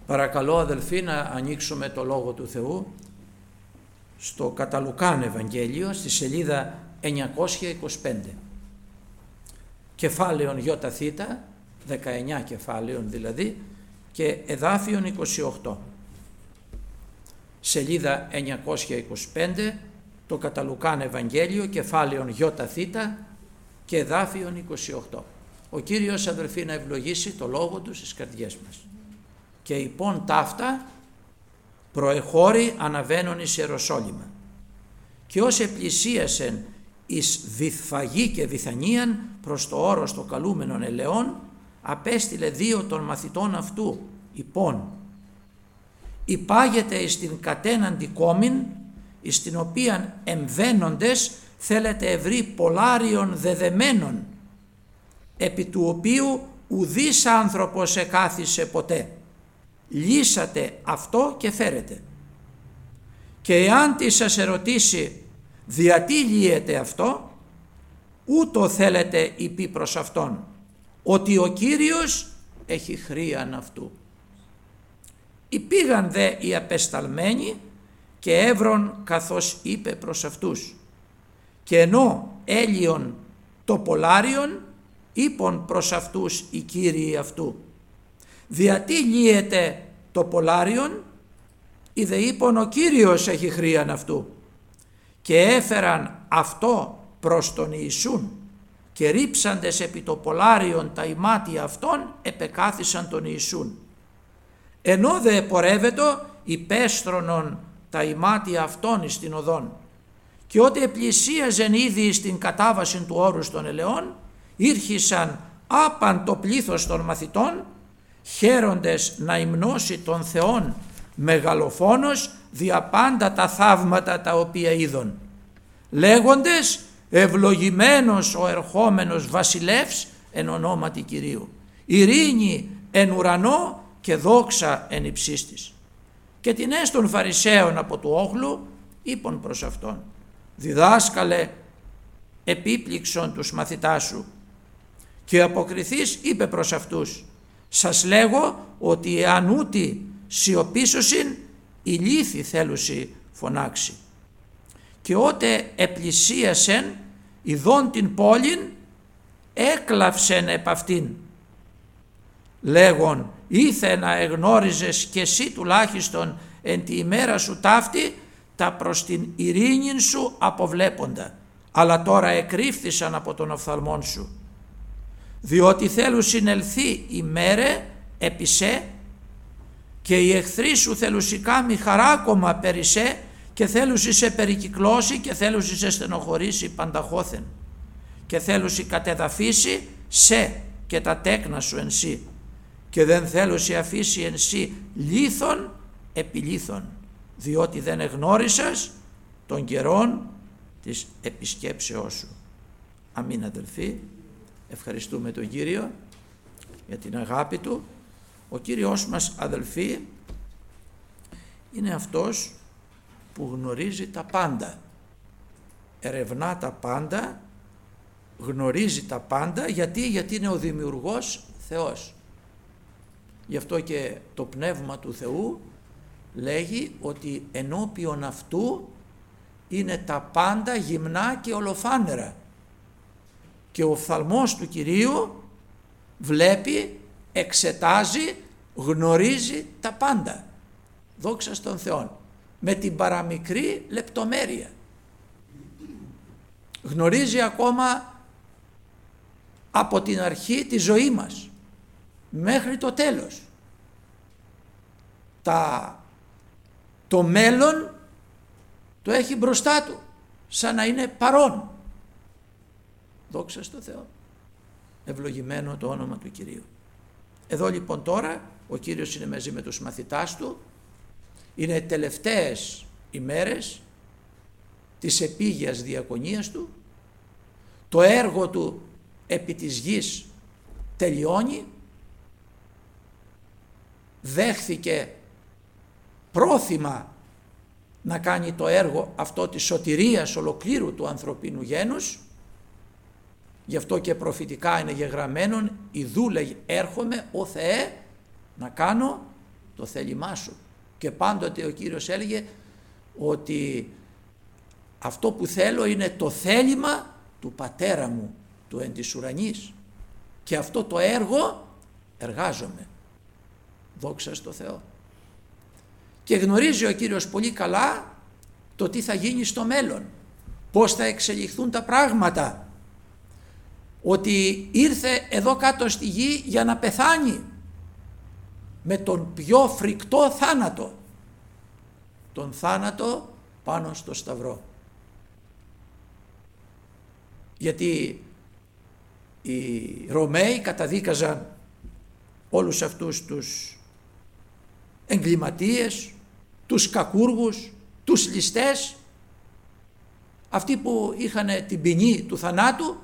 Παρακαλώ αδελφοί να ανοίξουμε το Λόγο του Θεού στο κατά Λουκάν Ευαγγέλιο στη σελίδα 925. Κεφάλαιον ΙΘ, 19 κεφάλαιων δηλαδή, και εδάφιον 28. Σελίδα 925, το κατά Λουκάν Ευαγγέλιο, κεφάλαιον ΙΘ και εδάφιον 28. Ο Κύριος αδελφοί να ευλογήσει το Λόγο Του στις καρδιές μας. Και υπόν ταύτα προεχώρη αναβαίνον εις Ιεροσόλυμα. Και ως επλησίασεν εις Βηθφαγή και Βηθανίαν προς το όρος το καλούμενον Ελαιών, απέστειλε 2 των μαθητών αυτού υπόν. Υπάγεται εις την κατέναντι κόμην, εις την οποίαν εμβαίνοντες θέλετε ευρύ πολλάριον δεδεμένων, επί του οποίου ουδής άνθρωπος εκάθισε ποτέ. Λύσατε αυτό και φέρετε. Και εάν τι σας ερωτήσει διατί λύεται αυτό, ούτω θέλετε υπεί προς αυτόν, ότι ο Κύριος έχει χρίαν αυτού. Υπήγαν δε οι απεσταλμένοι και έβρον καθώς είπε προς αυτούς. Και ενώ έλειον το πολλάριον, είπον προς αυτούς οι Κύριοι αυτού, διατί λύεται το πολλάριον, είδε είπον ο Κύριος έχει χρίαν αυτού. Και έφεραν αυτό προς τον Ιησούν και ρίψαντες επί το πολλάριον τα ημάτια αυτών επεκάθισαν τον Ιησούν. Ενώ δε πορεύετο υπέστρωνον τα ημάτια αυτών εις την οδόν. Και ότε επλησίαζεν ήδη στην κατάβαση του όρους των ελαιών, ήρχισαν άπαν το πλήθος των μαθητών, χαίροντες να υμνώσει τον Θεόν μεγαλοφόνος δια πάντα τα θαύματα τα οποία είδον, λέγοντες ευλογημένος ο ερχόμενος βασιλεύς εν ονόματι Κυρίου, ειρήνη εν ουρανό και δόξα εν υψίστης. Και την των Φαρισαίων από του όχλου είπον προς αυτόν, διδάσκαλε επίπληξον τους μαθητάς σου. Και αποκριθείς είπε προς αυτούς, σας λέγω ότι εάν ούτι σιωπήσωσιν, η λύθη θέλουσι φωνάξει. Και ότε επλησίασεν ειδών την πόλην, έκλαυσεν επ' αυτήν, λέγον ήθε να εγνώριζες και εσύ τουλάχιστον εν τη ημέρα σου ταύτη τα προς την ειρήνην σου αποβλέποντα, αλλά τώρα εκρύφθησαν από τον οφθαλμόν σου. Διότι θέλουν συνελθεί η μέρε επί σε και οι εχθροί σου θέλουσικά μη χαράκομα περί σε και θέλουσι σε περικυκλώσει και θέλουσι σε στενοχωρήσει πανταχώθεν και θέλουσι κατεδαφίσει σε και τα τέκνα σου εν σύ και δεν θέλουσι αφήσει εν σύ λίθον επί λίθον, διότι δεν εγνώρισας των καιρών της επισκέψεώς σου. Αμήν αδελφοί. Ευχαριστούμε τον Κύριο για την αγάπη Του. Ο Κύριος μας αδελφοί είναι αυτός που γνωρίζει τα πάντα, ερευνά τα πάντα, γνωρίζει τα πάντα. Γιατί είναι ο δημιουργός Θεός. Γι' αυτό και το Πνεύμα του Θεού λέγει ότι ενώπιον αυτού είναι τα πάντα γυμνά και ολοφάνερα. Και ο οφθαλμός του Κυρίου βλέπει, εξετάζει, γνωρίζει τα πάντα. Δόξα στον Θεό. Με την παραμικρή λεπτομέρεια. Γνωρίζει ακόμα από την αρχή τη ζωή μας μέχρι το τέλος. Το μέλλον το έχει μπροστά του σαν να είναι παρόν. Δόξα στο Θεό. Ευλογημένο το όνομα του Κυρίου. Εδώ λοιπόν τώρα ο Κύριος είναι μαζί με τους μαθητάς Του. Είναι τελευταίες ημέρες της επίγειας διακονίας Του. Το έργο Του επί της γης τελειώνει. Δέχθηκε πρόθυμα να κάνει το έργο αυτό της σωτηρίας ολοκλήρου του ανθρωπίνου γένους. Γι' αυτό και προφητικά είναι γεγραμμένον, ιδού λέει έρχομαι ο Θεέ να κάνω το θέλημά σου. Και πάντοτε ο Κύριος έλεγε ότι αυτό που θέλω είναι το θέλημα του Πατέρα μου, του εν της ουρανής, και αυτό το έργο εργάζομαι. Δόξα στο Θεό. Και γνωρίζει ο Κύριος πολύ καλά το τι θα γίνει στο μέλλον, πώς θα εξελιχθούν τα πράγματα, ότι ήρθε εδώ κάτω στη γη για να πεθάνει με τον πιο φρικτό θάνατο, τον θάνατο πάνω στο σταυρό. Γιατί οι Ρωμαίοι καταδίκαζαν όλους αυτούς τους εγκληματίες, τους κακούργους, τους ληστές, αυτοί που είχαν την ποινή του θανάτου,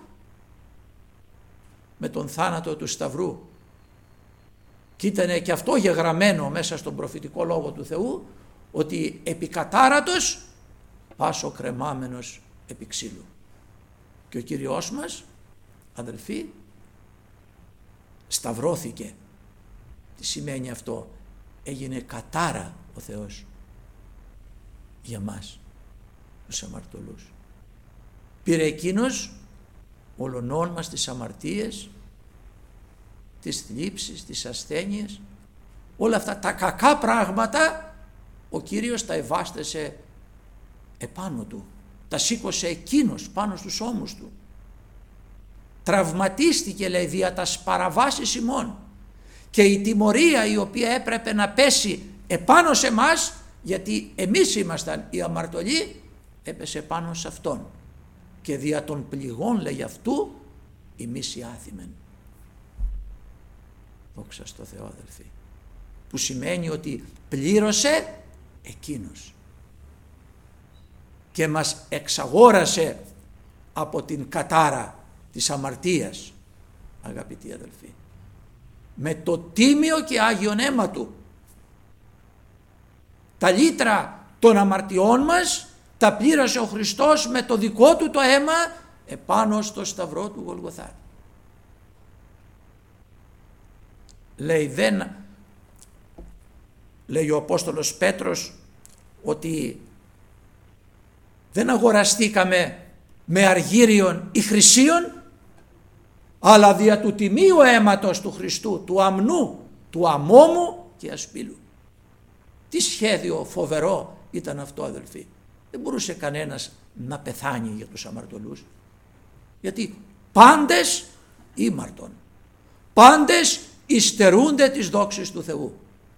με τον θάνατο του σταυρού. Και ήταν και αυτό γεγραμμένο μέσα στον προφητικό λόγο του Θεού, ότι επικατάρατος πάσο κρεμάμενος επί ξύλου. Και ο Κύριος μας, αδελφοί, σταυρώθηκε. Τι σημαίνει αυτό? Έγινε κατάρα ο Θεός για μας τους αμαρτωλούς. Πήρε εκείνος ολονών μας τις αμαρτίες, τις θλίψεις, τις ασθένειες, όλα αυτά τα κακά πράγματα ο Κύριος τα ευάστασε επάνω του, τα σήκωσε εκείνος πάνω στους ώμους του. Τραυματίστηκε, λέει, δια τας παραβάσεις ημών, και η τιμωρία η οποία έπρεπε να πέσει επάνω σε μας, γιατί εμείς ήμασταν οι αμαρτωλοί, έπεσε πάνω σε αυτόν, και δια των πληγών, λέει, αυτού εμείς οι άθημεν. Δόξα στο Θεό, αδελφοί, που σημαίνει ότι πλήρωσε εκείνος και μας εξαγόρασε από την κατάρα της αμαρτίας, αγαπητοί αδελφοί, με το τίμιο και άγιον αίμα του. Τα λίτρα των αμαρτιών μας τα πλήρωσε ο Χριστός με το δικό του το αίμα επάνω στο σταυρό του Γολγοθά. Λέει ο Απόστολος Πέτρος ότι δεν αγοραστήκαμε με αργύριον ή χρυσίον, αλλά δια του τιμίου αίματος του Χριστού, του αμνού, του αμόμου και ασπίλου. Τι σχέδιο φοβερό ήταν αυτό, αδελφοί. Δεν μπορούσε κανένας να πεθάνει για τους αμαρτωλούς, γιατί πάντες ήμαρτον, πάντες υστερούνται τις δόξης του Θεού,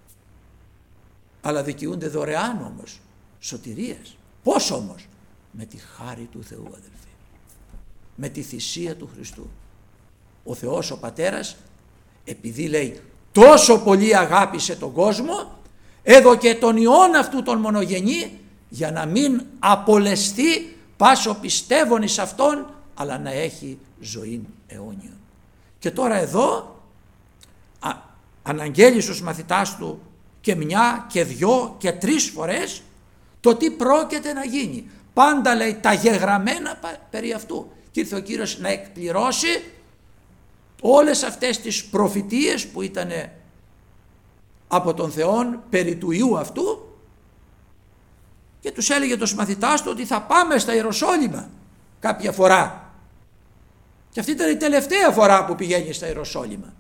αλλά δικαιούνται δωρεάν όμως σωτηρίας. Πώς όμως? Με τη χάρη του Θεού, αδελφοί, με τη θυσία του Χριστού. Ο Θεός ο Πατέρας, επειδή, λέει, τόσο πολύ αγάπησε τον κόσμο, έδωκε τον Υιόν αυτού τον μονογενή, για να μην απολεστεί πάσο πιστεύων εις αυτόν, αλλά να έχει ζωήν αιώνιον. Και τώρα εδώ αναγγέλει στους μαθητάς του και μια και δυο και τρεις φορές το τι πρόκειται να γίνει. Πάντα, λέει, τα γεγραμμένα περί αυτού. Και ήρθε ο Κύριος να εκπληρώσει όλες αυτές τις προφητείες που ήταν από τον Θεόν περί του Υιού αυτού, και τους έλεγε τους μαθητάς του ότι θα πάμε στα Ιεροσόλυμα κάποια φορά. Και αυτή ήταν η τελευταία φορά που πηγαίνει στα Ιεροσόλυμα.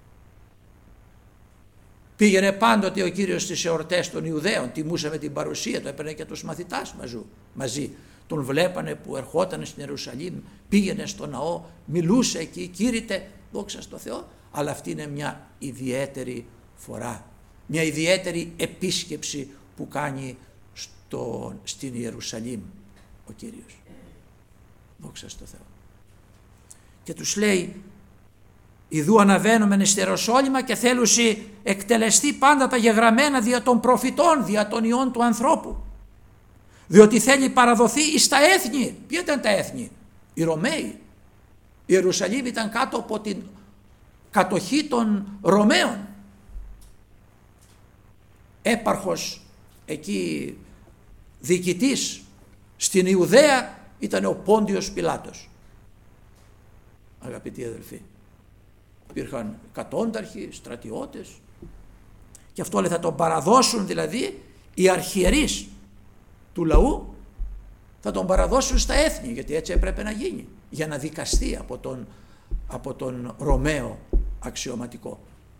Πήγαινε πάντοτε ο Κύριος στις εορτές των Ιουδαίων, τιμούσε με την παρουσία του, έπαιρνε και τους μαθητάς μαζί. Τον βλέπανε που ερχόταν στην Ιερουσαλήμ, πήγαινε στο ναό, μιλούσε εκεί, κήρυτε, δόξα στο Θεό. Αλλά αυτή είναι μια ιδιαίτερη φορά, μια ιδιαίτερη επίσκεψη που κάνει στην Ιερουσαλήμ ο Κύριος. Δόξα στο Θεό. Και τους λέει, ιδού αναβαίνομεν εις Ιεροσόλυμα και θέλουσι εκτελεστεί πάντα τα γεγραμμένα δια των προφητών, δια των ιών του ανθρώπου. Διότι θέλει παραδοθεί εις τα έθνη. Ποια ήταν τα έθνη? Οι Ρωμαίοι. Η Ιερουσαλήμ ήταν κάτω από την κατοχή των Ρωμαίων. Έπαρχος εκεί, διοικητής στην Ιουδαία, ήταν ο Πόντιος Πιλάτος. Αγαπητοί αδελφοί, υπήρχαν εκατόνταρχοι, στρατιώτες, Και αυτό λέει θα τον παραδώσουν δηλαδή οι αρχιερείς του λαού, θα τον παραδώσουν στα έθνη, γιατί έτσι έπρεπε να γίνει, για να δικαστεί από τον Ρωμαίο αξιωματικό.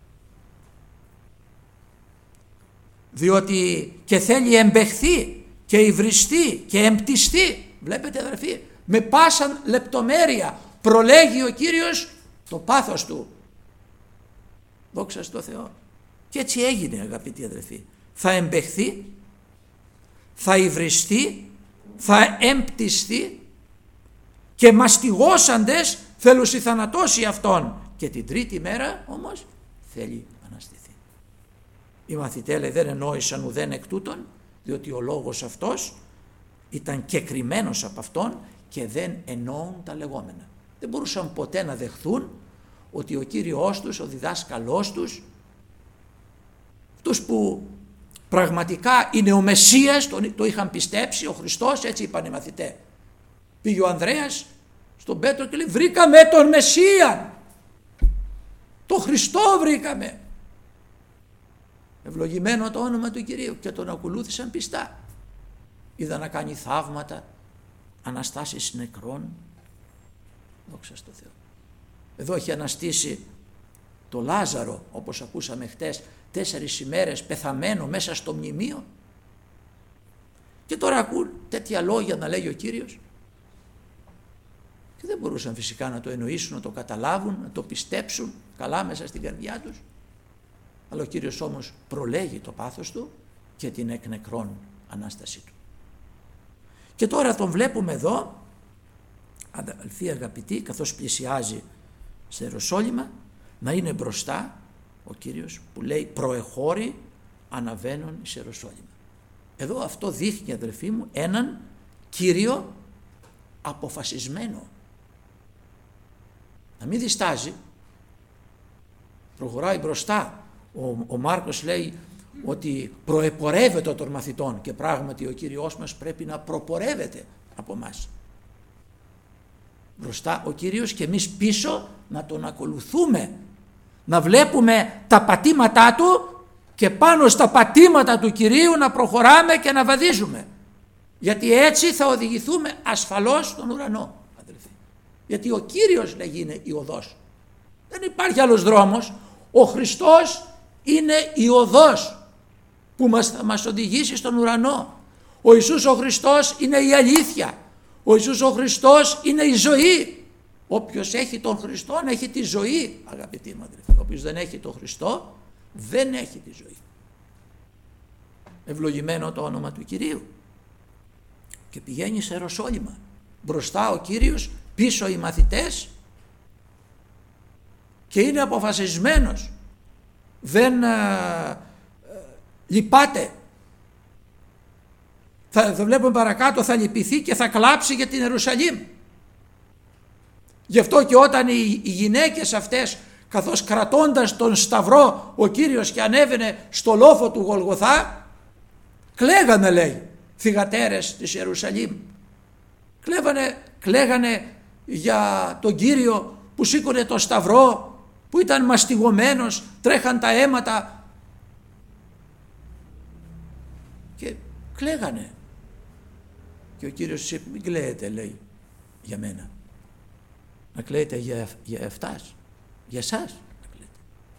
Διότι και θέλει εμπεχθεί και υβριστεί και εμπτιστεί. Βλέπετε αδερφοί, με πάσα λεπτομέρεια προλέγει ο Κύριος το πάθος του. Δόξα στο Θεό. Και έτσι έγινε, αγαπητοί αδερφοί. Θα εμπεχθεί, θα υβριστεί, θα εμπτιστεί και μαστιγώσαντες θέλουσι θανατώσει αυτόν. Και την τρίτη μέρα όμως θέλει αναστηθεί. Οι μαθητές λέει, δεν εννόησαν ουδέν εκ τούτων, διότι ο λόγος αυτός ήταν κεκριμένος από αυτόν και δεν εννοούν τα λεγόμενα. Δεν μπορούσαν ποτέ να δεχθούν ότι ο Κύριος τους, ο διδάσκαλός τους, αυτούς που πραγματικά είναι ο Μεσσίας, το είχαν πιστέψει, ο Χριστός, έτσι είπαν οι μαθητές. Πήγε ο Ανδρέας στον Πέτρο και λέει, βρήκαμε τον Μεσσία, τον Χριστό βρήκαμε. Ευλογημένο το όνομα του Κυρίου, και τον ακολούθησαν πιστά. Είδα να κάνει θαύματα, αναστάσεις νεκρών. Δόξα στο Θεό. Εδώ έχει αναστήσει το Λάζαρο, όπως ακούσαμε χτες, 4 ημέρες πεθαμένο μέσα στο μνημείο. Και τώρα ακούν τέτοια λόγια να λέει ο Κύριος. Και δεν μπορούσαν φυσικά να το εννοήσουν, να το καταλάβουν, να το πιστέψουν καλά μέσα στην καρδιά τους. Αλλά ο Κύριος όμως προλέγει το πάθος του και την εκ νεκρών Ανάστασή του. Και τώρα τον βλέπουμε εδώ, αδελφοί αγαπητοί, καθώς πλησιάζει σε Ιεροσόλυμα, να είναι μπροστά ο Κύριος που λέει προεχώρη αναβαίνουν εις Ιεροσόλυμα. Εδώ αυτό δείχνει, αδελφοί μου, έναν Κύριο αποφασισμένο. Να μην διστάζει, προχωράει μπροστά. Ο Μάρκος λέει ότι προεπορεύεται των μαθητών, και πράγματι ο Κύριος μας πρέπει να προπορεύεται από μας. Μπροστά ο Κύριος και εμείς πίσω να τον ακολουθούμε, να βλέπουμε τα πατήματά του και πάνω στα πατήματα του Κυρίου να προχωράμε και να βαδίζουμε. Γιατί έτσι θα οδηγηθούμε ασφαλώς στον ουρανό, αδελφοί. Γιατί ο Κύριος λέγει είναι η οδός. Δεν υπάρχει άλλος δρόμος. Ο Χριστός είναι η οδός που θα μας οδηγήσει στον ουρανό. Ο Ιησούς ο Χριστός είναι η αλήθεια. Ο Ιησούς ο Χριστός είναι η ζωή. Όποιος έχει τον Χριστό έχει τη ζωή, αγαπητοί μου αδελφοί. Όποιος δεν έχει τον Χριστό δεν έχει τη ζωή. Ευλογημένο το όνομα του Κυρίου. Και πηγαίνει σε Ιεροσόλυμα. Μπροστά ο Κύριος, πίσω οι μαθητές, και είναι αποφασισμένος. Δεν λυπάται. Θα βλέπουμε παρακάτω, θα λυπηθεί και θα κλάψει για την Ιερουσαλήμ. Γι' αυτό και όταν οι γυναίκες αυτές, καθώς κρατώντας τον σταυρό ο Κύριος και ανέβαινε στο λόφο του Γολγοθά, κλαίγανε, λέει, θυγατέρες της Ιερουσαλήμ. Κλαίγανε για τον Κύριο που σήκωνε το σταυρό, που ήταν μαστιγωμένος, τρέχαν τα αίματα και κλαίγανε. Και ο Κύριος είπε, μην κλαίετε, λέει, για μένα. Να κλαίτε για αυτάς, για εσάς να κλαίτε.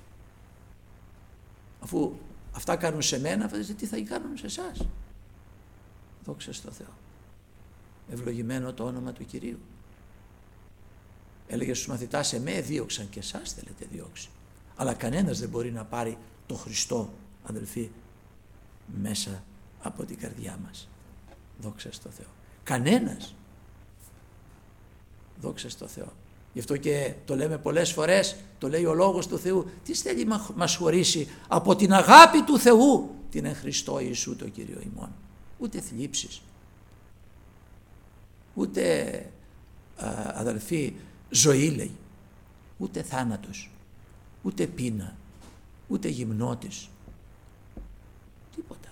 Αφού αυτά κάνουν σε μένα, τι θα κάνουν σε εσάς. Δόξα στο Θεό. Ευλογημένο το όνομα του Κυρίου. Έλεγε στους μαθητάς, εμέ δίωξαν και εσάς θέλετε διώξει. Αλλά κανένας δεν μπορεί να πάρει το Χριστό, αδελφοί, μέσα από την καρδιά μας. Δόξα στο Θεό. Κανένας. Δόξα στο Θεό. Γι' αυτό και το λέμε πολλές φορές, το λέει ο Λόγος του Θεού, τι θέλει να μας χωρίσει από την αγάπη του Θεού, την εν Χριστώ Ιησού το Κύριο ημών. Ούτε θλίψεις, ούτε αδελφοί ζωή, λέει, ούτε θάνατος, ούτε πείνα, ούτε γυμνότης, τίποτα.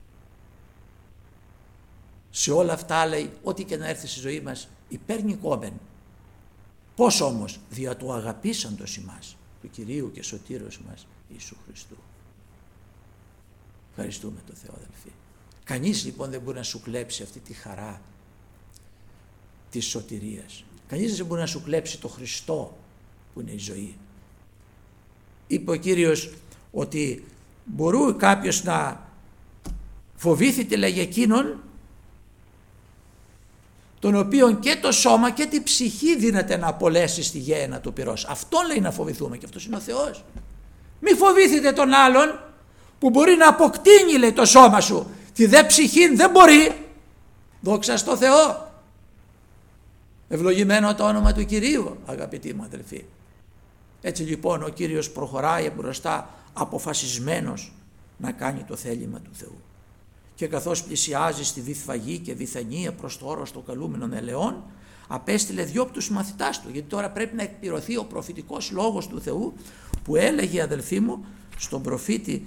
Σε όλα αυτά, λέει, ό,τι και να έρθει στη ζωή μας υπερνικόμεν. Πώς όμως? Δια του αγαπήσαντος ημάς, του Κυρίου και Σωτήρος μας Ιησού Χριστού. Ευχαριστούμε τον Θεό, αδελφοί. Κανείς λοιπόν δεν μπορεί να σου κλέψει αυτή τη χαρά της σωτηρίας. Κανείς δεν μπορεί να σου κλέψει το Χριστό που είναι η ζωή. Είπε ο Κύριος ότι μπορεί κάποιος να φοβήθητε, λέγει, εκείνον τον οποίον και το σώμα και τη ψυχή δύναται να απολέσει στη γέεννα του πυρός. Αυτόν λέει να φοβηθούμε, και αυτός είναι ο Θεός. Μη φοβήθητε τον άλλον που μπορεί να αποκτήνει, λέει, το σώμα σου, τη δε ψυχή δεν μπορεί. Δόξα στο Θεό. Ευλογημένο το όνομα του Κυρίου, αγαπητοί μου αδελφοί. Έτσι λοιπόν ο Κύριος προχωράει μπροστά αποφασισμένος να κάνει το θέλημα του Θεού. Και καθώς πλησιάζει στη Βηθφαγή και Βηθανία προς το όρος των καλούμενων ελαιών, απέστειλε 2 από τους μαθητάς του, γιατί τώρα πρέπει να εκπληρωθεί ο προφητικός λόγος του Θεού που έλεγε, αδελφοί μου, στον προφήτη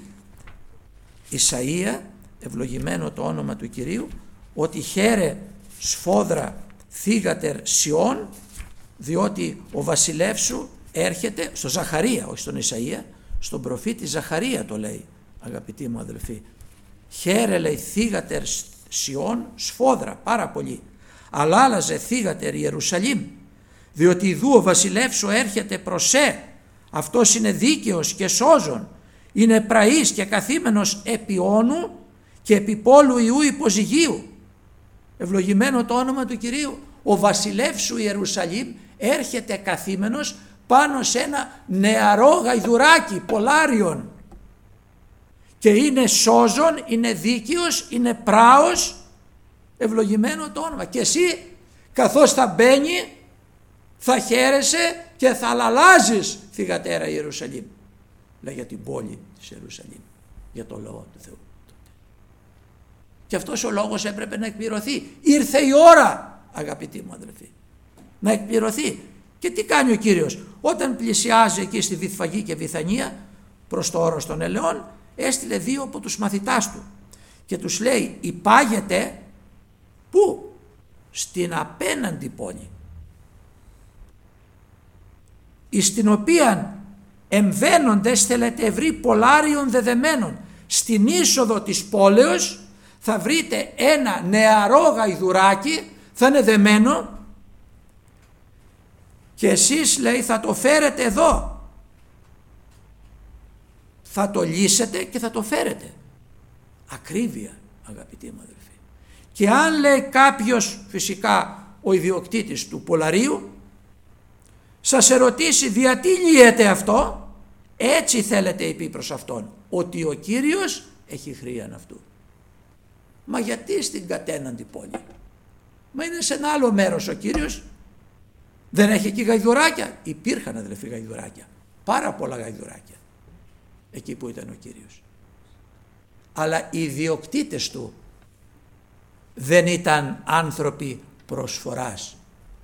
Ισαΐα, ευλογημένο το όνομα του Κυρίου, ότι χαίρε σφόδρα θύγατερ Σιών, διότι ο βασιλεύς σου έρχεται, στο Ζαχαρία, όχι στον Ισαΐα, στον προφήτη Ζαχαρία το λέει, αγαπητοί μου αδελφοί. Χαίρε, λέει, θύγατερ Σιών, σφόδρα, πάρα πολύ, αλλά άλλαζε θύγατερ Ιερουσαλήμ, διότι ιδού ο βασιλεύς σου έρχεται προς σε, αυτός είναι δίκαιος και σώζων, είναι πραής και καθήμενος επί όνου και επί πόλου Ιού υποζυγίου. Ευλογημένο το όνομα του Κυρίου. Ο βασιλεύς σου Ιερουσαλήμ έρχεται καθήμενος πάνω σε ένα νεαρό γαϊδουράκι, Πολάριον, και είναι σώζον, είναι δίκαιος, είναι πράος. Ευλογημένο το όνομα. Και εσύ καθώς θα μπαίνει θα χαίρεσαι και θα λαλάζεις θυγατέρα Ιερουσαλήμ. Λέει για την πόλη της Ιερουσαλήμ, για το λόγο του Θεού. Και αυτός ο λόγος έπρεπε να εκπληρωθεί. Ήρθε η ώρα, αγαπητοί μου αδελφοί, να εκπληρωθεί. Και τι κάνει ο Κύριος? Όταν πλησιάζει εκεί στη Βηθφαγή και Βηθανία προς το όρος των ελαιών, έστειλε 2 από τους μαθητάς του και τους λέει, υπάγεται πού? Στην απέναντι πόλη, εις την οποία εμβαίνοντες θέλετε ευρύ Πολάριον δεδεμένων. Στην είσοδο της πόλεως θα βρείτε ένα νεαρό γαϊδουράκι, θα είναι δεμένο, και εσείς, λέει, θα το φέρετε εδώ, θα το λύσετε και θα το φέρετε. Ακρίβεια, αγαπητοί μου αδελφοί. Και αν, λέει, κάποιος, φυσικά ο ιδιοκτήτης του Πολαρίου, σας ερωτήσει γιατί λύεται αυτό, έτσι θέλετε είπε προς αυτόν, ότι ο Κύριος έχει χρίαν αυτού. Μα γιατί στην κατέναντι πόλη? Μα είναι σε ένα άλλο μέρος ο Κύριος. Δεν έχει εκεί γαϊδουράκια? Υπήρχαν, αδελφοί, γαϊδουράκια, πάρα πολλά γαϊδουράκια εκεί που ήταν ο Κύριος. Αλλά οι ιδιοκτήτες του δεν ήταν άνθρωποι προσφοράς.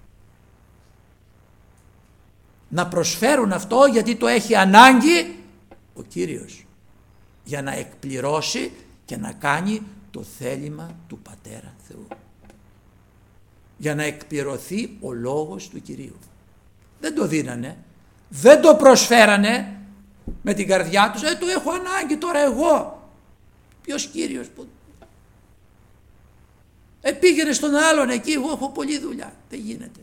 Να προσφέρουν αυτό γιατί το έχει ανάγκη ο Κύριος, για να εκπληρώσει και να κάνει το θέλημα του Πατέρα Θεού, για να εκπληρωθεί ο λόγος του Κυρίου. Δεν το δίνανε, δεν το προσφέρανε με την καρδιά τους, το έχω ανάγκη τώρα εγώ. Ποιος Κύριος που... πήγαινε στον άλλον εκεί, εγώ έχω πολλή δουλειά. Δεν γίνεται.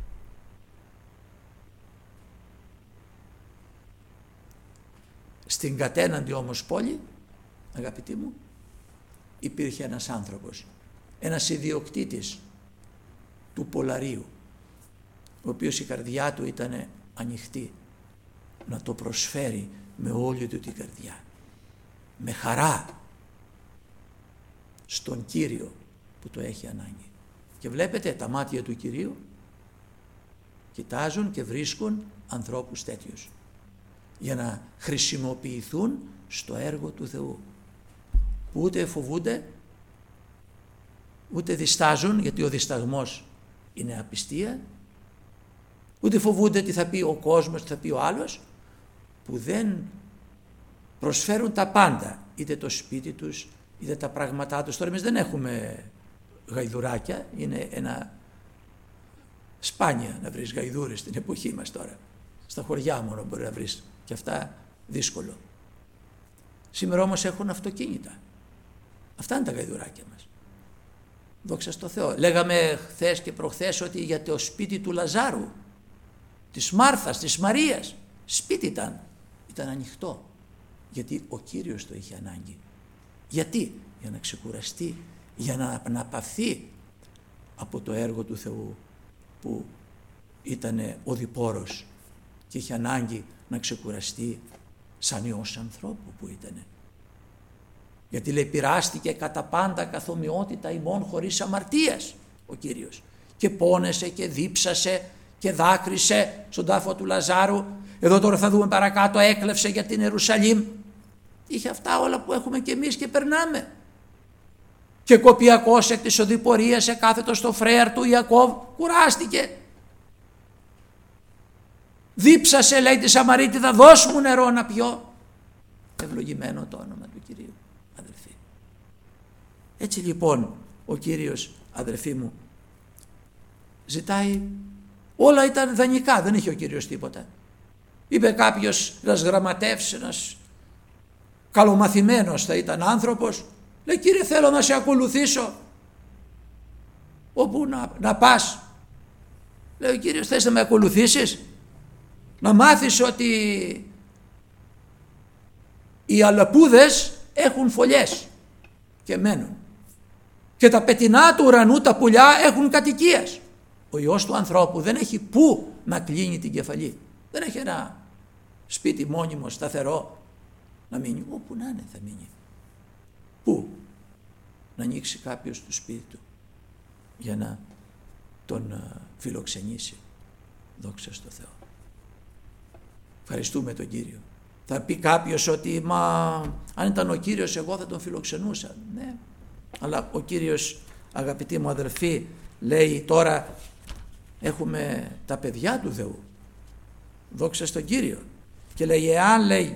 Στην κατέναντι όμως πόλη, αγαπητοί μου, υπήρχε ένας άνθρωπος, ένας ιδιοκτήτης του Πολαρίου, ο οποίος η καρδιά του ήταν ανοιχτή να το προσφέρει με όλη του την καρδιά, με χαρά, στον Κύριο που το έχει ανάγκη. Και βλέπετε, τα μάτια του Κυρίου κοιτάζουν και βρίσκουν ανθρώπους τέτοιους για να χρησιμοποιηθούν στο έργο του Θεού, που ούτε φοβούνται ούτε διστάζουν, γιατί ο δισταγμός είναι απιστία, ούτε φοβούνται τι θα πει ο κόσμος, τι θα πει ο άλλος, που δεν προσφέρουν τα πάντα, είτε το σπίτι τους είτε τα πράγματά τους. Τώρα εμείς δεν έχουμε γαϊδουράκια, είναι ένα σπάνια να βρεις γαϊδούρες στην εποχή μας τώρα. Στα χωριά μόνο μπορεί να βρεις, και αυτά δύσκολο. Σήμερα όμως έχουν αυτοκίνητα, Αυτά είναι τα γαϊδουράκια μας. Δόξα στο Θεό. Λέγαμε χθες και προχθές ότι για το σπίτι του Λαζάρου, της Μάρθας, της Μαρίας, σπίτι ήταν ανοιχτό. Γιατί ο Κύριος το είχε ανάγκη. Γιατί? Για να ξεκουραστεί, για να αναπαυθεί από το έργο του Θεού που ήταν οδηπόρος και είχε ανάγκη να ξεκουραστεί σαν Υιός ανθρώπου που ήτανε. Γιατί λέει πειράστηκε κατά πάντα καθομοιότητα ημών χωρίς αμαρτίας ο Κύριος και πόνεσε και δίψασε και δάκρυσε στον τάφο του Λαζάρου. Εδώ τώρα θα δούμε παρακάτω, έκλεψε για την Ιερουσαλήμ. Είχε αυτά όλα που έχουμε και εμείς και περνάμε. Και κοπιακός εκ της οδηπορίας εκάθετος στο φρέαρ του Ιακώβ, κουράστηκε. Δίψασε, λέει τη Σαμαρίτιδα, δώσ' μου νερό να πιω. Ευλογημένο το όνομα του Κυρίου, αδελφοί. Έτσι λοιπόν ο Κύριος, αδελφοί μου, ζητάει, όλα ήταν δανεικά, δεν είχε ο Κύριος τίποτα. Είπε κάποιος, ένας γραμματεύς, ένας καλομαθημένος θα ήταν άνθρωπος, λέει Κύριε θέλω να σε ακολουθήσω. Όπου να πας? Λέει ο Κύριος θες να με ακολουθήσεις? Να μάθεις ότι οι αλεπούδες έχουν φωλιές και μένουν και τα πετεινά του ουρανού τα πουλιά έχουν κατοικίες. Ο Υιός του ανθρώπου δεν έχει πού να κλείνει την κεφαλή. Δεν έχει ένα σπίτι μόνιμο σταθερό να μείνει. Όπου να είναι θα μείνει. Πού να ανοίξει κάποιος το σπίτι του για να τον φιλοξενήσει. Δόξα στο Θεό. Ευχαριστούμε τον Κύριο. Θα πει κάποιος ότι αν ήταν ο Κύριος εγώ θα τον φιλοξενούσα. Ναι, αλλά ο Κύριος, αγαπητοί μου αδελφοί, λέει τώρα έχουμε τα παιδιά του Θεού. Δόξα στον Κύριο. Και λέει εάν λέει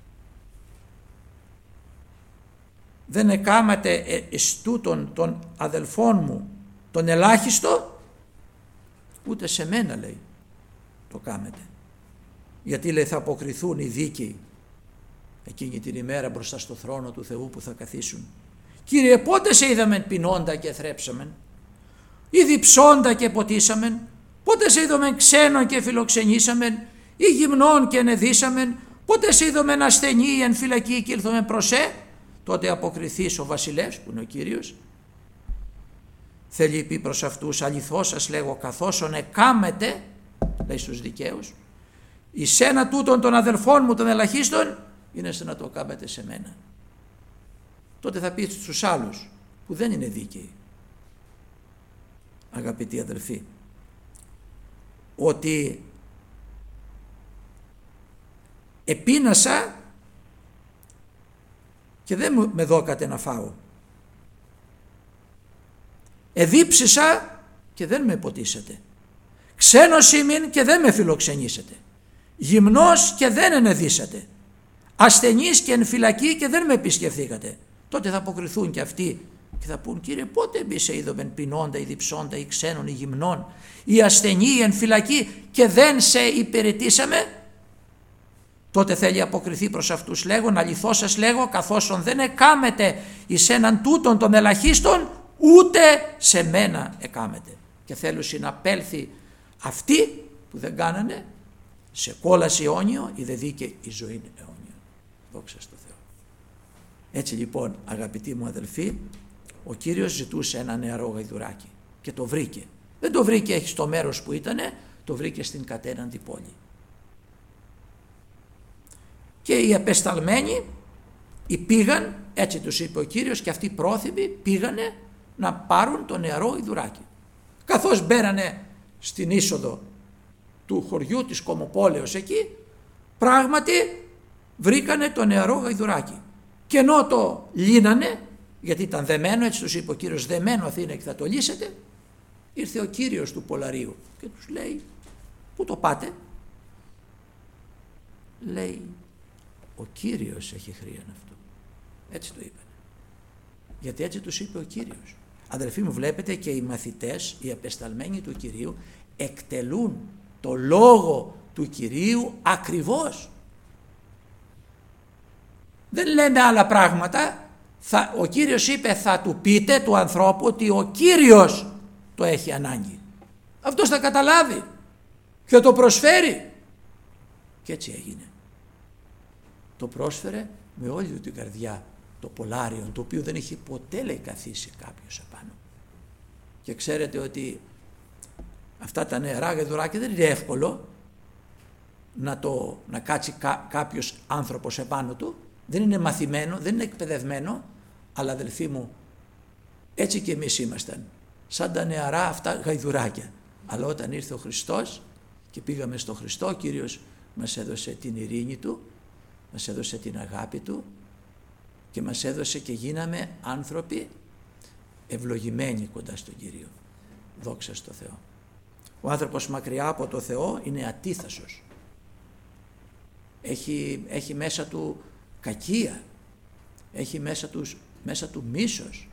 δεν εκάματε εις τούτον των αδελφών μου τον ελάχιστο, ούτε σε μένα λέει το κάμετε. Γιατί λέει θα αποκριθούν οι δίκαιοι εκείνη την ημέρα μπροστά στο θρόνο του Θεού που θα καθίσουν. Κύριε πότε σε είδαμεν πεινώντα και θρέψαμεν, ή διψώντα και ποτίσαμεν, πότε σε είδομεν ξένον και φιλοξενήσαμεν, ή γυμνών και ενεδίσαμεν, πότε σε είδομεν ασθενή ή εν φυλακή και ήλθομεν προσέ? Τότε αποκριθείς ο βασιλεύς που είναι ο Κύριος. Θέλει πει προς αυτούς αληθώς σας λέγω καθόσον εκάμετε, λέει στους δικαίους, εις ένα τούτον των αδελφών μου των ελαχίστων είναι σαν να το κάμετε σε μένα. Τότε θα πει στους άλλους που δεν είναι δίκαιοι, αγαπητοί αδελφοί, ότι επίνασα και δεν με δώκατε να φάω, εδίψησα και δεν με ποτίσατε, ξένος ήμην και δεν με φιλοξενήσατε, γυμνός και δεν ενεδίσατε, ασθενής και εν φυλακή και δεν με επισκεφθήκατε. Τότε θα αποκριθούν και αυτοί και θα πούν Κύριε πότε εμείς σε είδομεν πεινώντα ή διψώντα ή ξένων ή γυμνών ή ασθενή ή εν φυλακή και δεν σε υπηρετήσαμε? Τότε θέλει αποκριθεί προς αυτούς λέγον αληθώς σας λέγω καθόσον δεν εκάμετε εις έναν τούτον των ελαχίστων ούτε σε μένα εκάμετε. Και θέλουσι να πέλθει αυτοί που δεν κάνανε σε κόλαση αιώνιο ή δε δίκαι η ζωή αιώνιο. Δόξα στο Θεό. Έτσι λοιπόν αγαπητοί μου αδελφοί, ο Κύριος ζητούσε ένα νεαρό γαϊδουράκι και το βρήκε. Δεν το βρήκε στο μέρος που ήτανε, το βρήκε στην κατέναντι πόλη. Και οι απεσταλμένοι πήγαν, έτσι τους είπε ο Κύριος, και αυτοί πρόθυμοι πήγανε να πάρουν το νεαρό γαϊδουράκι. Καθώς μπαίνανε στην είσοδο του χωριού της Κομοπόλεως εκεί, πράγματι βρήκανε το νεαρό γαϊδουράκι. Και ενώ το λύνανε, γιατί ήταν δεμένο, έτσι τους είπε ο Κύριος, δεμένο Αθήνα και θα το λύσετε, ήρθε ο Κύριος του Πολαρίου και τους λέει, πού το πάτε? Λέει, ο Κύριος έχει χρήαν αυτό. Έτσι το είπαν. Γιατί έτσι τους είπε ο Κύριος. Αδελφοί μου, βλέπετε και οι μαθητές, οι απεσταλμένοι του Κυρίου εκτελούν το λόγο του Κυρίου ακριβώς. Δεν λένε άλλα πράγματα, ο Κύριος είπε θα του πείτε του ανθρώπου ότι ο Κύριος το έχει ανάγκη. Αυτός θα καταλάβει και το προσφέρει. Και έτσι έγινε. Το πρόσφερε με όλη του την καρδιά το πολάριον, το οποίο δεν είχε ποτέ, λέει, καθίσει κάποιος απάνω. Και ξέρετε ότι αυτά τα νεαρά γαϊδουράκια δεν είναι εύκολο να κάτσει κάποιος άνθρωπος επάνω του. Δεν είναι μαθημένο, δεν είναι εκπαιδευμένο, αλλά αδελφοί μου, έτσι και εμείς ήμασταν, σαν τα νεαρά αυτά γαϊδουράκια. Αλλά όταν ήρθε ο Χριστός και πήγαμε στο Χριστό, ο Κύριος μας έδωσε την ειρήνη Του, μας έδωσε την αγάπη Του και μας έδωσε και γίναμε άνθρωποι ευλογημένοι κοντά στον Κύριο. Δόξα στο Θεό. Ο άνθρωπος μακριά από το Θεό είναι ατίθασος. Έχει μέσα του κακία, έχει μέσα του μίσος.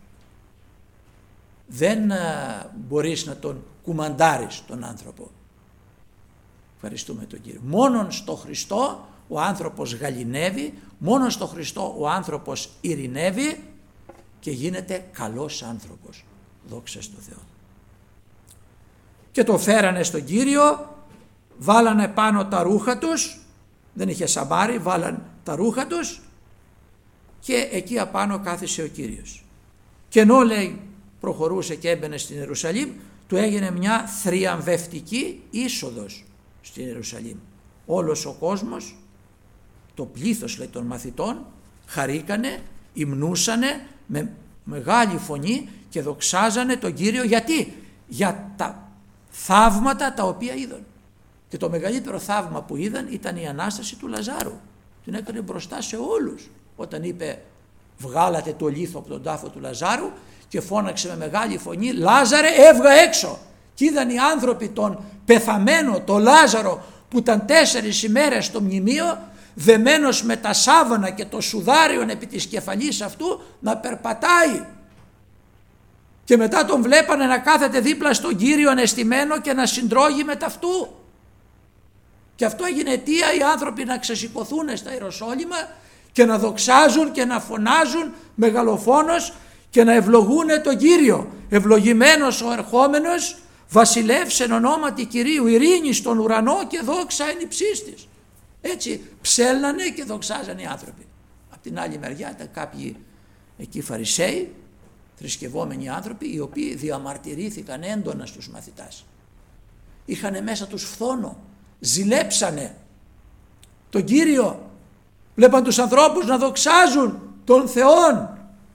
Δεν μπορείς να τον κουμαντάρεις τον άνθρωπο. Ευχαριστούμε τον Κύριο. Μόνον στο Χριστό ο άνθρωπος γαληνεύει, μόνον στο Χριστό ο άνθρωπος ειρηνεύει και γίνεται καλός άνθρωπος. Δόξα στο Θεό. Και το φέρανε στον Κύριο, βάλανε πάνω τα ρούχα τους, δεν είχε σαμπάρι, βάλανε τα ρούχα τους και εκεί απάνω κάθισε ο Κύριος. Και ενώ, λέει, προχωρούσε και έμπαινε στην Ιερουσαλήμ, του έγινε μια θριαμβευτική είσοδος στην Ιερουσαλήμ. Όλος ο κόσμος, το πλήθος, λέει, των μαθητών χαρήκανε, υμνούσανε με μεγάλη φωνή και δοξάζανε τον Κύριο. Γιατί? Για τα θαύματα τα οποία είδαν. Και το μεγαλύτερο θαύμα που είδαν ήταν η Ανάσταση του Λαζάρου. Την έκανε μπροστά σε όλους όταν είπε βγάλατε το λίθο από τον τάφο του Λαζάρου και φώναξε με μεγάλη φωνή Λάζαρε έβγα έξω. Και είδαν οι άνθρωποι τον πεθαμένο, τον Λάζαρο που ήταν 4 ημέρες στο μνημείο, δεμένος με τα σάβανα και το σουδάριον επί της κεφαλής αυτού να περπατάει. Και μετά τον βλέπανε να κάθεται δίπλα στον Κύριο αναισθημένο και να συντρώγει με ταυτού. Και αυτό έγινε αιτία οι άνθρωποι να ξεσηκωθούν στα Ιεροσόλυμα και να δοξάζουν και να φωνάζουν μεγαλοφόνος και να ευλογούν τον Κύριο. Ευλογημένος ο ερχόμενος, βασιλεύς εν ονόματι Κυρίου, ειρήνη στον ουρανό και δόξα εν υψής της. Έτσι ψέλνανε και δοξάζανε οι άνθρωποι. Απ' την άλλη μεριά ήταν κάποιοι εκεί φαρισαίοι, θρησκευόμενοι άνθρωποι, οι οποίοι διαμαρτυρήθηκαν έντονα στους μαθητάς. Είχανε μέσα τους φθόνο, ζηλέψανε τον Κύριο, βλέπαν τους ανθρώπους να δοξάζουν τον Θεόν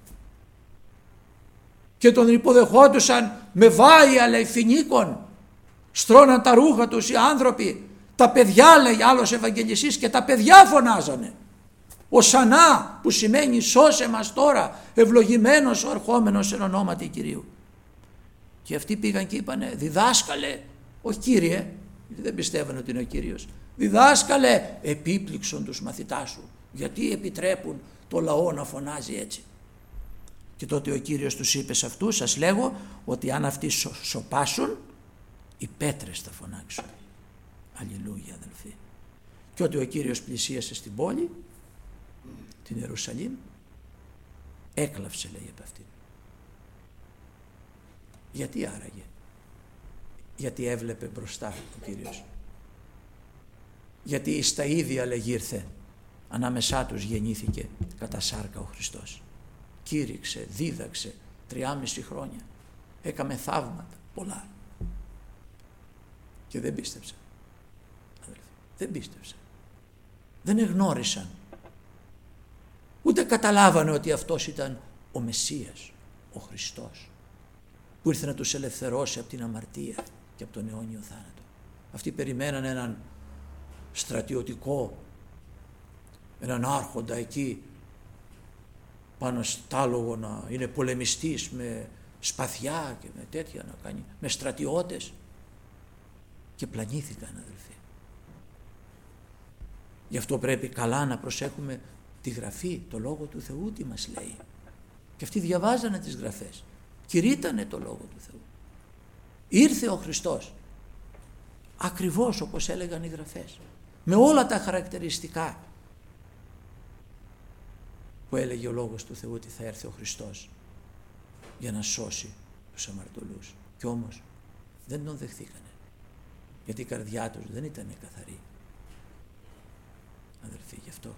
και τον υποδεχόντουσαν με βάη λέει φινίκων, στρώναν τα ρούχα τους οι άνθρωποι, τα παιδιά, λέει άλλος Ευαγγελιστής, και τα παιδιά φωνάζανε Οσανά, που σημαίνει σώσε μας τώρα, ευλογημένος ο ερχόμενος εν ονόματι Κυρίου. Και αυτοί πήγαν και είπανε διδάσκαλε, όχι Κύριε, δεν πιστεύανε ότι είναι ο Κύριος, διδάσκαλε, επίπληξον τους μαθητάς σου, γιατί επιτρέπουν το λαό να φωνάζει έτσι. Και τότε ο Κύριος τους είπε σε αυτούς, σας λέγω ότι αν αυτοί σωπάσουν, οι πέτρες θα φωνάξουν. Αλληλούια αδελφοί. Και ότι ο Κύριος πλησίασε στην πόλη, την Ιερουσαλήμ, έκλαψε, λέει, από αυτήν. Γιατί άραγε? Γιατί έβλεπε μπροστά ο Κύριος. Γιατί στα ίδια, λέγει, ήρθε, ανάμεσά τους γεννήθηκε κατά σάρκα ο Χριστός. Κήρυξε, δίδαξε 3,5 χρόνια, έκαμε θαύματα πολλά και δεν πίστεψαν. Δεν πίστεψαν, δεν εγνώρισαν, ούτε καταλάβανε ότι αυτός ήταν ο Μεσσίας, ο Χριστός, που ήρθε να τους ελευθερώσει από την αμαρτία και από τον αιώνιο θάνατο. Αυτοί περιμέναν έναν στρατιωτικό, έναν άρχοντα εκεί πάνω στάλογο να είναι πολεμιστής με σπαθιά και με τέτοια να κάνει, με στρατιώτες, και πλανήθηκαν αδελφοί. Γι' αυτό πρέπει καλά να προσέχουμε τη Γραφή, το Λόγο του Θεού τι μας λέει. Και αυτοί διαβάζανε τις Γραφές, κηρύττανε το Λόγο του Θεού. Ήρθε ο Χριστός ακριβώς όπως έλεγαν οι Γραφές, με όλα τα χαρακτηριστικά. που έλεγε ο Λόγος του Θεού ότι θα έρθει ο Χριστός για να σώσει τους αμαρτωλούς. Κι όμως δεν τον δεχθήκανε, γιατί η καρδιά τους δεν ήταν καθαρή. Αδελφοί, γι' αυτό.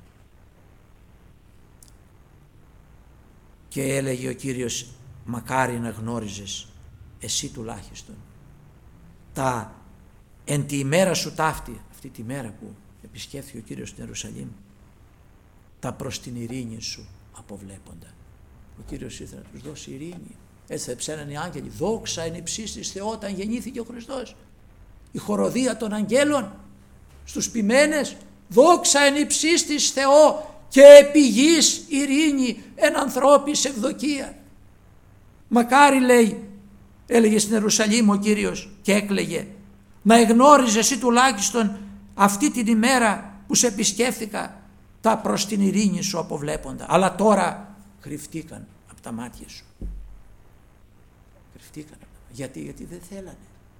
Και έλεγε ο Κύριος, μακάρι να γνώριζες εσύ τουλάχιστον τα εν τη ημέρα σου ταύτη, αυτή τη μέρα που επισκέφθηκε ο Κύριος στην Ιερουσαλήμ, τα προς την ειρήνη σου αποβλέποντα. Ο Κύριος ήθελε να τους δώσει ειρήνη. Έτσι θα ψέναν οι άγγελοι. Δόξα εν υψίστοις Θεό όταν γεννήθηκε ο Χριστός. Η χοροδία των αγγέλων στους ποιμένες. Δόξα εν υψίστοις Θεό και επί γης ειρήνη εν ανθρώπης ευδοκία. Μακάρι, λέει, έλεγε στην Ιερουσαλήμ ο Κύριος και έκλαιγε, να εγνώριζε εσύ τουλάχιστον αυτή την ημέρα που σε επισκέφθηκα, τα προς την ειρήνη σου αποβλέποντα. Αλλά τώρα κρυφτήκαν από τα μάτια σου. Κρυφτήκαν. Γιατί δεν θέλανε.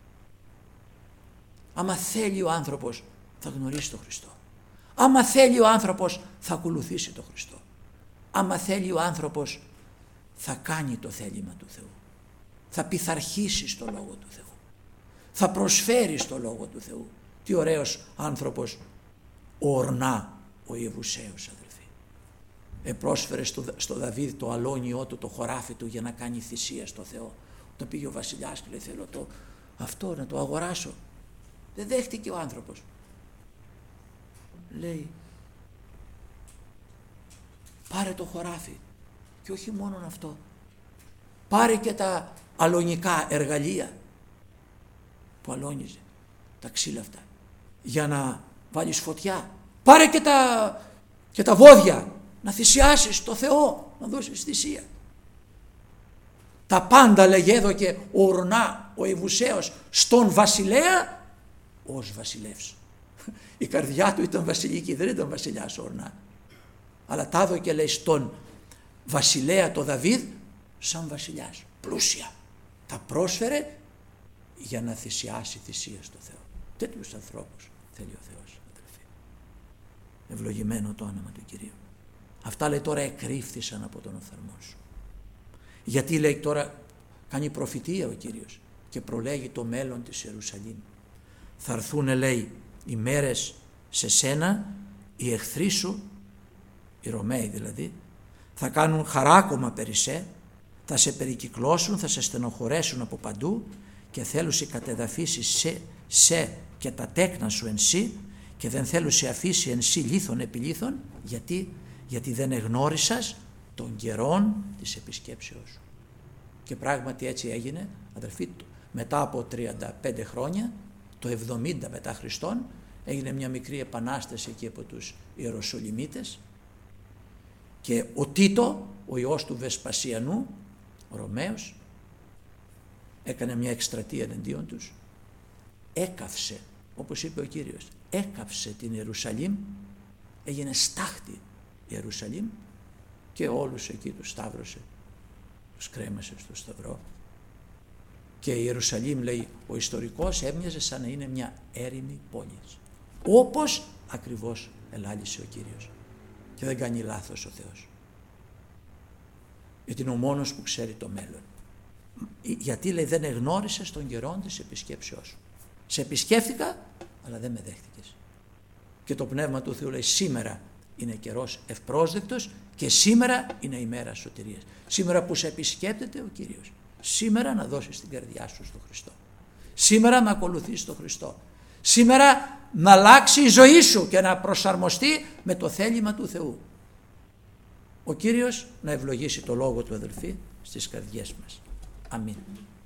Άμα θέλει ο άνθρωπος θα γνωρίσει τον Χριστό. Άμα θέλει ο άνθρωπος θα ακολουθήσει τον Χριστό. Άμα θέλει ο άνθρωπος θα κάνει το θέλημα του Θεού. Θα πειθαρχήσει στο Λόγο του Θεού. Θα προσφέρει στο Λόγο του Θεού. Τι ωραίος άνθρωπος ο Ορνά, ο Ιεβουσαίος, αδελφοί. Πρόσφερε στο Δαβίδ το αλόνιό του, το χωράφι του για να κάνει θυσία στο Θεό. Όταν πήγε ο βασιλιάς και λέει, θέλω αυτό να το αγοράσω. Δεν δέχτηκε ο άνθρωπος. Λέει, πάρε το χωράφι. Και όχι μόνο αυτό, πάρε και τα αλωνικά εργαλεία που αλώνιζε, τα ξύλα αυτά, για να βάλεις φωτιά. Πάρε και τα βόδια, να θυσιάσεις το Θεό, να δώσεις θυσία. Τα πάντα, λέγε, έδωκε ο Ορνά, ο Ιεβουσαίος, στον βασιλέα ως βασιλεύς. Η καρδιά του ήταν βασιλική, δεν ήταν βασιλιάς ο Ορνά. Αλλά τα έδωκε, λέει, στον βασιλέα το Δαβίδ σαν βασιλιάς, πλούσια. Τα πρόσφερε για να θυσιάσει θυσία στο Θεό. Τέτοιους ανθρώπους θέλει ο Θεός, αδελφοί. Ευλογημένο το όνομα του Κυρίου. Αυτά, λέει, τώρα εκρύφθησαν από τον οφθαλμό σου. Γιατί, λέει, τώρα κάνει προφητεία ο Κύριος και προλέγει το μέλλον της Ιερουσαλήμ. Θα έρθουν, λέει, οι μέρες σε σένα, οι εχθροί σου, οι Ρωμαίοι δηλαδή, θα κάνουν χαράκωμα περί θα σε περικυκλώσουν, θα σε στενοχωρέσουν από παντού και θέλουν σε κατεδαφίσεις σε και τα τέκνα σου εν σύ και δεν θέλουν σε αφήσει εν σύ λίθον επί λίθον. Γιατί δεν εγνώρισας των καιρών της επισκέψεως σου. Και πράγματι έτσι έγινε, αδελφοί, μετά από 35 χρόνια, το 70 μετά Χριστόν, έγινε μια μικρή επανάσταση εκεί από τους Ιεροσολυμίτες και ο Τίτο, ο ιός του Βεσπασιανού, ο Ρωμαίος, έκανε μια εκστρατεία εναντίον τους, έκαυσε, όπως είπε ο Κύριος, έκαυσε την Ιερουσαλήμ, έγινε στάχτη η Ιερουσαλήμ και όλους εκεί τους σταύρωσε, τους κρέμασε στο σταυρό. Και η Ιερουσαλήμ, λέει ο ιστορικός, έμοιαζε σαν να είναι μια έρημη πόλη. Όπως ακριβώς ελάλησε ο Κύριος. Και δεν κάνει λάθος ο Θεός. Γιατί είναι ο μόνος που ξέρει το μέλλον. Γιατί, λέει, δεν εγνώρισες τον καιρό της επισκέψεώς σου. Σε επισκέφθηκα, αλλά δεν με δέχτηκες. Και το Πνεύμα του Θεού λέει, σήμερα είναι καιρός ευπρόσδεκτος και σήμερα είναι η μέρα σωτηρίας. Σήμερα που σε επισκέπτεται ο Κύριος. Σήμερα να δώσεις την καρδιά σου στον Χριστό. Σήμερα να ακολουθείς τον Χριστό. Σήμερα να αλλάξει η ζωή σου και να προσαρμοστεί με το θέλημα του Θεού. Ο Κύριος να ευλογήσει το λόγο του, αδελφοί, στις καρδιές μας. Αμήν.